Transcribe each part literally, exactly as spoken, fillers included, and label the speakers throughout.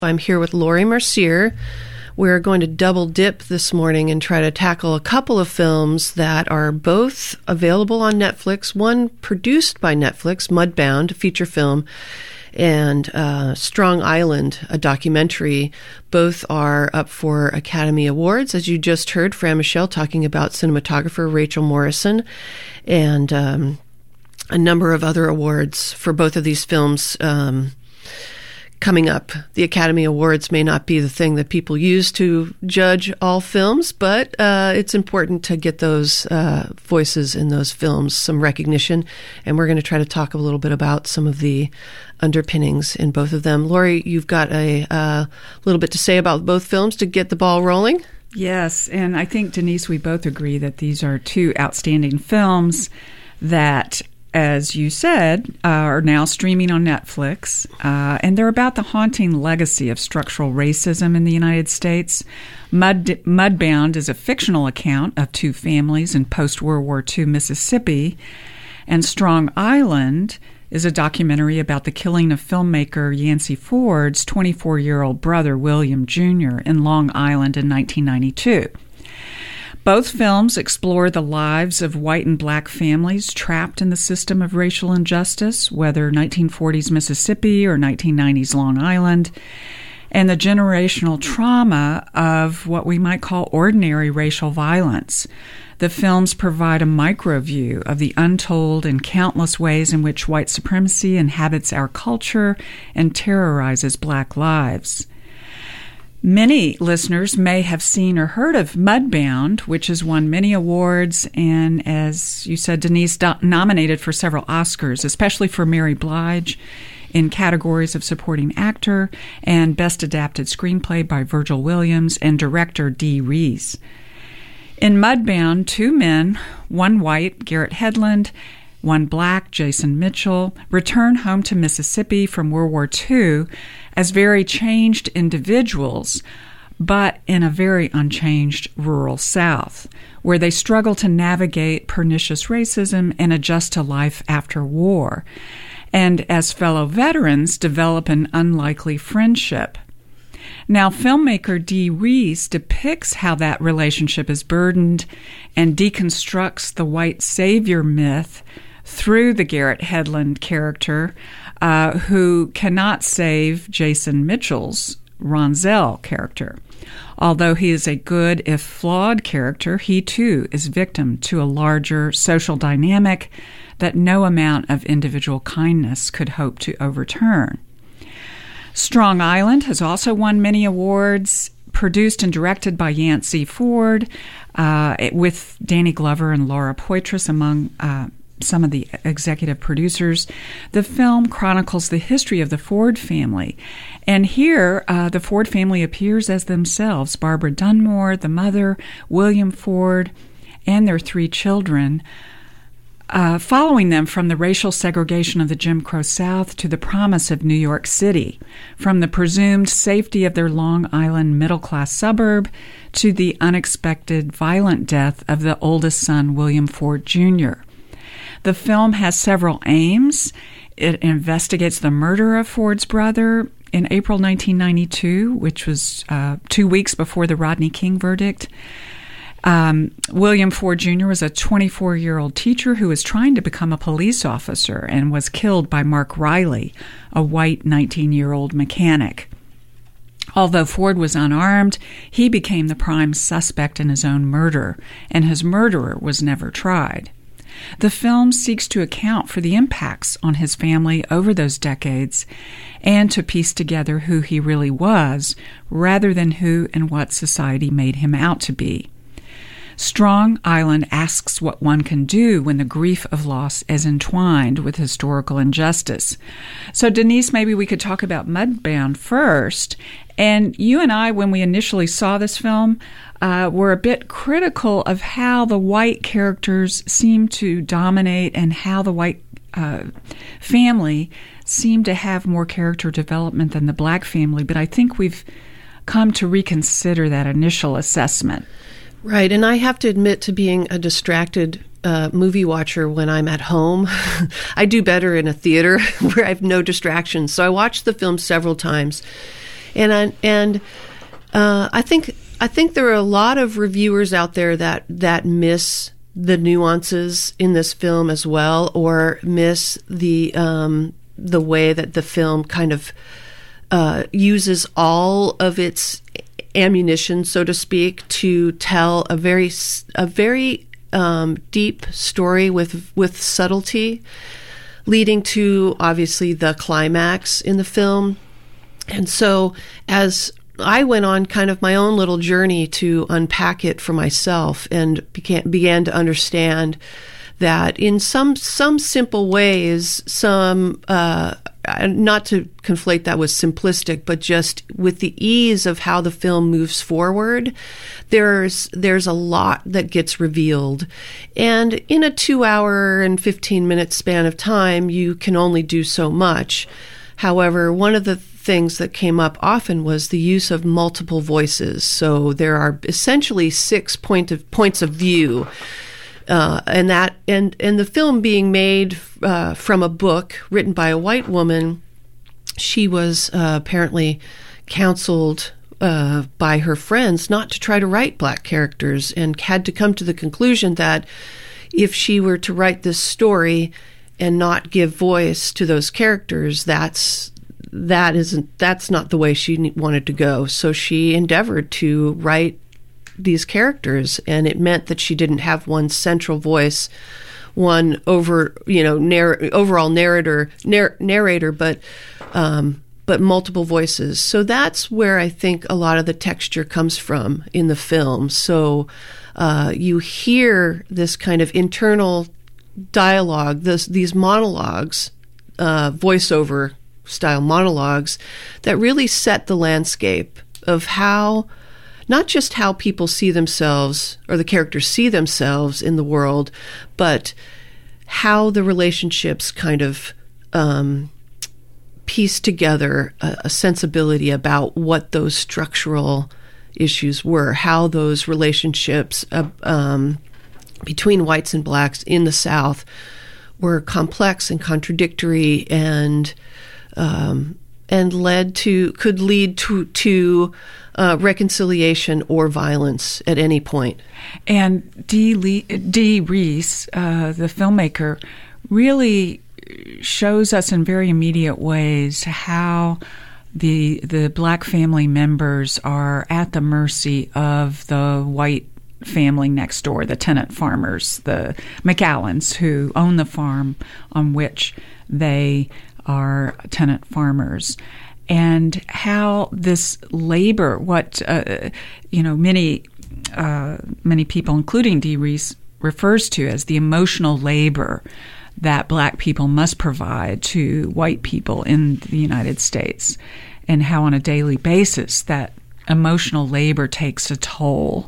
Speaker 1: I'm here with Laurie Mercier. We're going to double dip this morning and try to tackle a couple of films that are both available on Netflix. One produced by Netflix, Mudbound, a feature film, and uh, Strong Island, a documentary. Both are up for Academy Awards, as you just heard Fran Michelle talking about cinematographer Rachel Morrison, and um, a number of other awards for both of these films um coming up. The Academy Awards may not be the thing that people use to judge all films, but uh, it's important to get those uh, voices in those films some recognition, and we're going to try to talk a little bit about some of the underpinnings in both of them. Laurie, you've got a uh, little bit to say about both films to get the ball rolling?
Speaker 2: Yes, and I think, Denise, we both agree that these are two outstanding films that, as you said, uh, are now streaming on Netflix, uh, and they're about the haunting legacy of structural racism in the United States. Mud, Mudbound is a fictional account of two families in post-World War Two Mississippi, and Strong Island is a documentary about the killing of filmmaker Yancey Ford's twenty-four-year-old brother, William Junior, in Long Island in nineteen ninety-two. Both films explore the lives of white and black families trapped in the system of racial injustice, whether nineteen forties Mississippi or nineteen nineties Long Island, and the generational trauma of what we might call ordinary racial violence. The films provide a micro view of the untold and countless ways in which white supremacy inhabits our culture and terrorizes black lives. Many listeners may have seen or heard of Mudbound, which has won many awards and, as you said, Denise, do- nominated for several Oscars, especially for Mary Blige in categories of supporting actor and best adapted screenplay by Virgil Williams and director Dee Rees. In Mudbound, two men, one white, Garrett Hedlund, one black, Jason Mitchell, return home to Mississippi from World War Two as very changed individuals, but in a very unchanged rural South, where they struggle to navigate pernicious racism and adjust to life after war, and as fellow veterans develop an unlikely friendship. Now, filmmaker Dee Rees depicts how that relationship is burdened and deconstructs the white savior myth through the Garrett Hedlund character, uh, who cannot save Jason Mitchell's Ronzel character. Although he is a good, if flawed, character, he too is victim to a larger social dynamic that no amount of individual kindness could hope to overturn. Strong Island has also won many awards, produced and directed by Yancey Ford, uh, with Danny Glover and Laura Poitras among uh, some of the executive producers. The film chronicles the history of the Ford family. And here, uh, the Ford family appears as themselves: Barbara Dunmore, the mother, William Ford, and their three children, uh, following them from the racial segregation of the Jim Crow South to the promise of New York City, from the presumed safety of their Long Island middle-class suburb to the unexpected violent death of the oldest son, William Ford Junior The film has several aims. It investigates the murder of Ford's brother in April nineteen ninety-two, which was uh, two weeks before the Rodney King verdict. Um, William Ford Junior was a twenty-four-year-old teacher who was trying to become a police officer and was killed by Mark Riley, a white nineteen-year-old mechanic. Although Ford was unarmed, he became the prime suspect in his own murder, and his murderer was never tried. The film seeks to account for the impacts on his family over those decades and to piece together who he really was, rather than who and what society made him out to be. Strong Island asks what one can do when the grief of loss is entwined with historical injustice. So, Denise, maybe we could talk about Mudbound first. And you and I, when we initially saw this film, uh, were a bit critical of how the white characters seem to dominate and how the white uh, family seemed to have more character development than the black family. But I think we've come to reconsider that initial assessment.
Speaker 1: Right, and I have to admit to being a distracted uh, movie watcher when I'm at home. I do better in a theater where I have no distractions. So I watched the film several times. And I, and uh, I think I think there are a lot of reviewers out there that that miss the nuances in this film as well, or miss the um, the way that the film kind of uh, uses all of its ammunition, so to speak, to tell a very a very um, deep story with with subtlety, leading to obviously the climax in the film. And so, as I went on kind of my own little journey to unpack it for myself, and began began to understand that in some some simple ways, some uh, not to conflate that with simplistic, but just with the ease of how the film moves forward, there's there's a lot that gets revealed, and in a two hour and fifteen minute span of time, you can only do so much. However, one of the things that came up often was the use of multiple voices. So there are essentially six point of points of view. Uh, and that, and, and the film being made uh, from a book written by a white woman, she was uh, apparently counseled uh, by her friends not to try to write black characters, and had to come to the conclusion that if she were to write this story and not give voice to those characters, that's that isn't that's not the way she wanted to go. So she endeavored to write these characters, and it meant that she didn't have one central voice, one over you know narr- overall narrator narr- narrator, but um, but multiple voices. So that's where I think a lot of the texture comes from in the film. So uh, you hear this kind of internal dialogue, this, these monologues, uh, voiceover style monologues that really set the landscape of how, not just how people see themselves or the characters see themselves in the world, but how the relationships kind of um, piece together a, a sensibility about what those structural issues were, how those relationships uh, um, between whites and blacks in the South were complex and contradictory, and um, and led to could lead to to uh, reconciliation or violence at any point.
Speaker 2: And Dee, Lee, Dee Reese, uh, the filmmaker, really shows us in very immediate ways how the the black family members are at the mercy of the white family next door, the tenant farmers, the McAllens, who own the farm on which they are tenant farmers, and how this labor, what uh, you know, many uh, many people, including Dee Reese, refers to as the emotional labor that black people must provide to white people in the United States, and how on a daily basis that emotional labor takes a toll.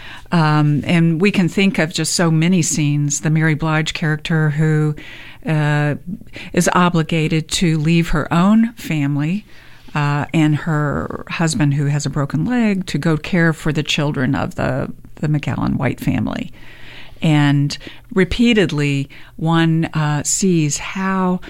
Speaker 2: Um, and we can think of just so many scenes. The Mary Blige character, who uh, is obligated to leave her own family uh, and her husband, who has a broken leg, to go care for the children of the, the McAllen white family. And repeatedly, one uh, sees how,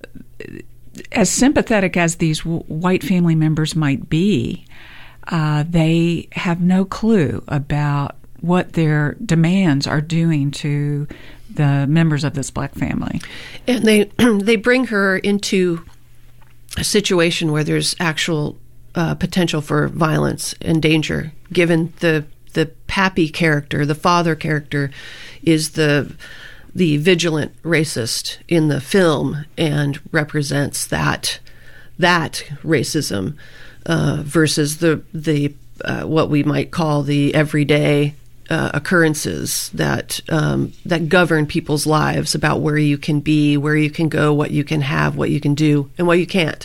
Speaker 2: as sympathetic as these w- white family members might be, uh, they have no clue about what their demands are doing to the members of this black family.
Speaker 1: And they they bring her into a situation where there's actual uh, potential for violence and danger, given the the Pappy character, the father character, is the the vigilant racist in the film and represents that that racism uh, versus the the uh, what we might call the everyday Uh, occurrences that um, that govern people's lives, about where you can be, where you can go, what you can have, what you can do, and what you can't.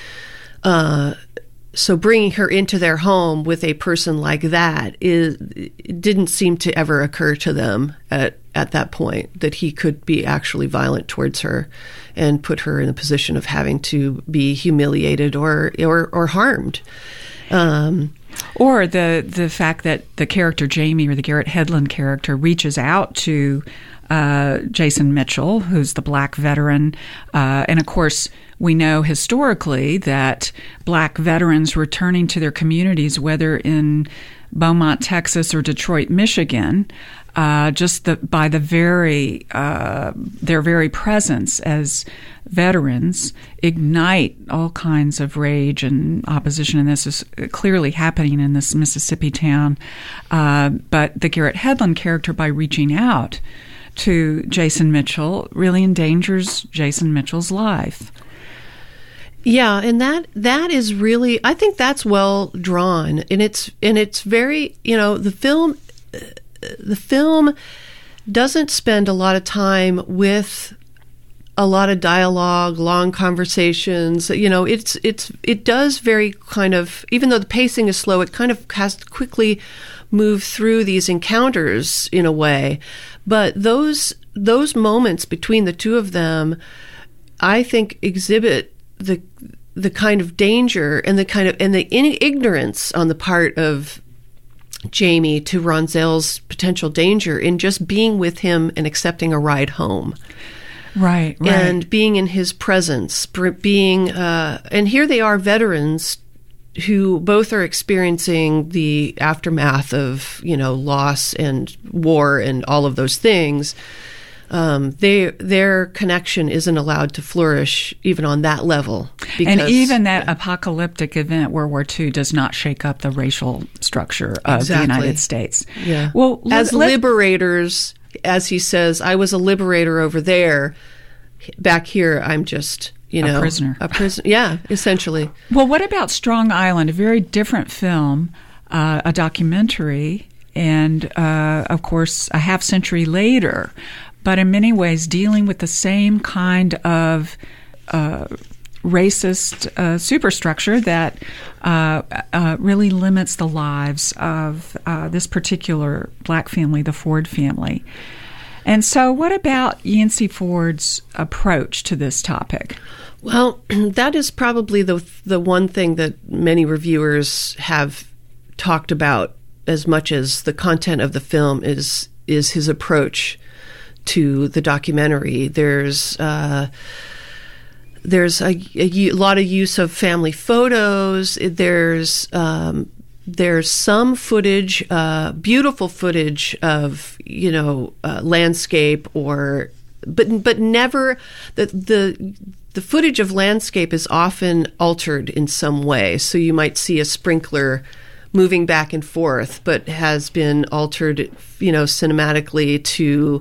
Speaker 1: Uh, so bringing her into their home with a person like that is it didn't seem to ever occur to them at at that point that he could be actually violent towards her and put her in a position of having to be humiliated or or, or harmed. Um,
Speaker 2: Or the the fact that the character Jamie, or the Garrett Hedlund character, reaches out to uh, Jason Mitchell, who's the black veteran. Uh, and of course, we know historically that black veterans returning to their communities, whether in Beaumont, Texas, or Detroit, Michigan, uh, just the, by the very uh, their very presence as veterans ignite all kinds of rage and opposition, and this is clearly happening in this Mississippi town. Uh, but the Garrett Hedlund character, by reaching out to Jason Mitchell, really endangers Jason Mitchell's life.
Speaker 1: Yeah, and that that is really, I think that's well drawn, and it's and it's very, you know, the film the film doesn't spend a lot of time with a lot of dialogue, long conversations. You know, it's it's it does very kind of, even though the pacing is slow, it kind of has to quickly move through these encounters in a way. But those those moments between the two of them, I think, exhibit the the kind of danger and the kind of and the in- ignorance on the part of Jamie to Ronzell's potential danger in just being with him and accepting a ride home.
Speaker 2: Right, right.
Speaker 1: And being in his presence, being, uh, and here they are, veterans who both are experiencing the aftermath of, you know, loss and war and all of those things. Um, they their connection isn't allowed to flourish even on that level. Because,
Speaker 2: and even that apocalyptic event, World War Two, does not shake up the racial structure of
Speaker 1: exactly.
Speaker 2: the United States.
Speaker 1: Yeah.
Speaker 2: Well,
Speaker 1: as
Speaker 2: let,
Speaker 1: liberators, as he says, I was a liberator over there. Back here, I'm just, you know,
Speaker 2: a prisoner.
Speaker 1: A prisoner. Yeah, essentially.
Speaker 2: Well, what about Strong Island? A very different film, uh, a documentary, and uh, of course, a half century later, but in many ways dealing with the same kind of uh, racist uh, superstructure that uh, uh, really limits the lives of uh, this particular black family, the Ford family. And so what about Yancey Ford's approach to this topic?
Speaker 1: Well, that is probably the the one thing that many reviewers have talked about as much as the content of the film is is his approach to the documentary. There's uh, there's a, a lot of use of family photos. There's um, there's some footage, uh, beautiful footage of, you know, uh, landscape, or but but never the the the footage of landscape is often altered in some way. So you might see a sprinkler moving back and forth, but has been altered, you know, cinematically to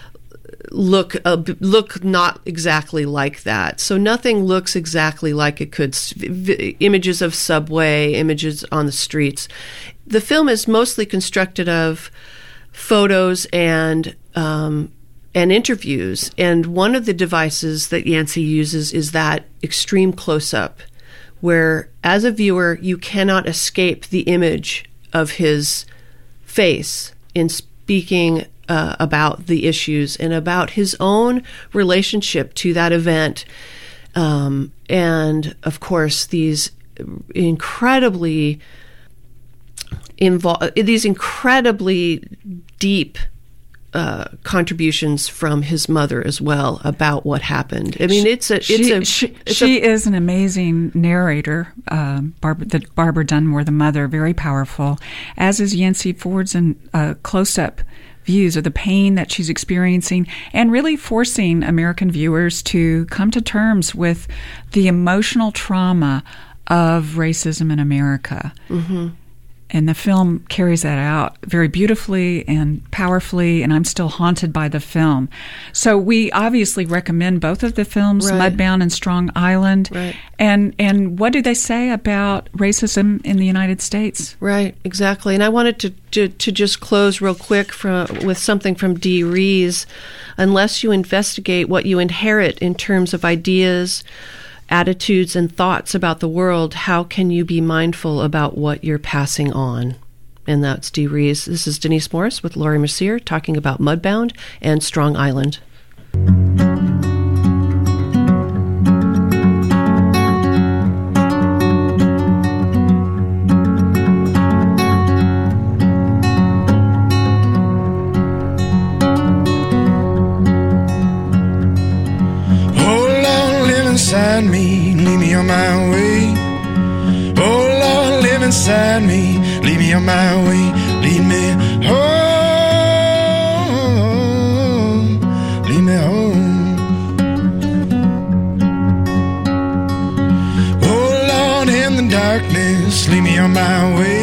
Speaker 1: look uh, look not exactly like that. So nothing looks exactly like it could. V- images of subway, images on the streets. The film is mostly constructed of photos and um, and interviews. And one of the devices that Yancey uses is that extreme close-up, where as a viewer you cannot escape the image of his face in speaking Uh, about the issues and about his own relationship to that event. Um, and, of course, these incredibly invol- these incredibly deep uh, contributions from his mother as well about what happened. I mean, it's a it's
Speaker 2: she,
Speaker 1: a
Speaker 2: she,
Speaker 1: it's
Speaker 2: she
Speaker 1: a,
Speaker 2: is an amazing narrator. Um, Barbara, the Barbara Dunmore, the mother, very powerful. As is Yancey Ford's in uh, close-up views of the pain that she's experiencing, and really forcing American viewers to come to terms with the emotional trauma of racism in America. Mm-hmm. And the film carries that out very beautifully and powerfully, and I'm still haunted by the film. So we obviously recommend both of the films,
Speaker 1: right.
Speaker 2: Mudbound and Strong Island.
Speaker 1: Right.
Speaker 2: And and what do they say about racism in the United States?
Speaker 1: Right, exactly. And I wanted to, to, to just close real quick from, with something from Dee Rees. Unless you investigate what you inherit in terms of ideas, attitudes, and thoughts about the world, how can you be mindful about what you're passing on? And that's Dee Rees. This is Denise Morris with Laurie Mercier talking about Mudbound and Strong Island.
Speaker 3: beside me, lead me on my way, lead me home, lead me home. Oh Lord, in the darkness, lead me on my way.